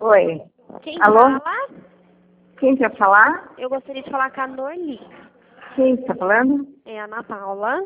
Oi. Quem Alô? fala? Quem quer falar? Eu gostaria de falar com a Norli. Quem está falando? É a Ana Paula.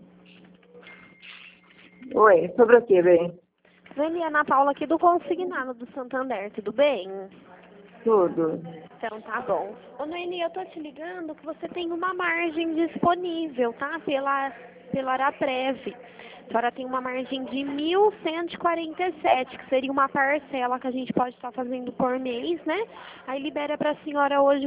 Oi. Sobre o que, bem? Norli, Ana Paula aqui do Consignado do Santander, tudo bem? Tudo. Então tá bom. Ô Noeli, eu tô te ligando que você tem uma margem disponível, tá? Pela Araprev. A senhora tem uma margem de 1.147, que seria uma parcela que a gente pode estar fazendo por mês, né? Aí libera pra senhora hoje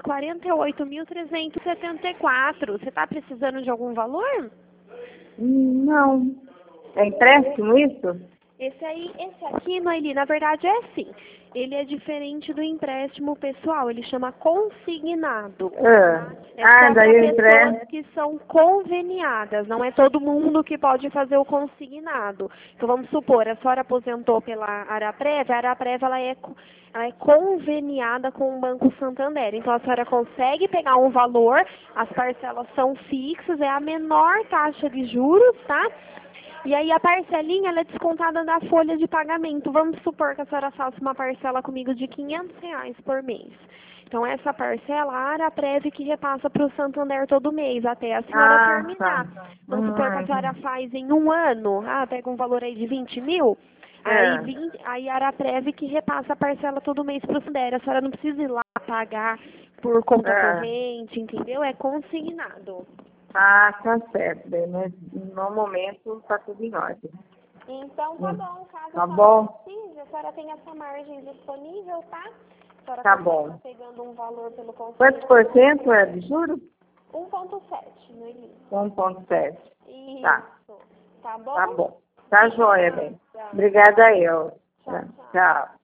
48.374. Você tá precisando de algum valor? Não. É empréstimo isso? Esse aqui, Noeli, na verdade é assim. Ele é diferente do empréstimo pessoal, ele chama consignado. É só para daí o pessoas empréstimo. que são conveniadas, não é todo mundo que pode fazer o consignado. Então vamos supor, a senhora aposentou pela Araprev, a Araprev ela é conveniada com o Banco Santander. Então a senhora consegue pegar um valor, as parcelas são fixas, é a menor taxa de juros, tá? E aí a parcelinha ela é descontada da folha de pagamento. Vamos supor que a senhora faça uma parcela comigo de R$ 500 por mês. Então essa parcela, a Araprev que repassa para o Santander todo mês, até a senhora terminar. Tá. Vamos supor que a senhora faz em um ano, pega um valor aí de 20 mil, aí a Araprev que repassa a parcela todo mês para o Santander. A senhora não precisa ir lá pagar por conta corrente, entendeu? É consignado. Tá certo, bem, mas no momento está tudo em ordem. Então tá bom, caso Tá a bom? senhora precise, a senhora tem essa margem disponível, tá? A senhora Tá consegue bom. estar pegando um valor pelo Quantos consignado por cento é de juros? 1,7 no início. 1,7. Isso. Tá. Tá bom? Tá bom. Tá joia, bem. Obrigada. Obrigada eu. Tchau, tchau. Tchau.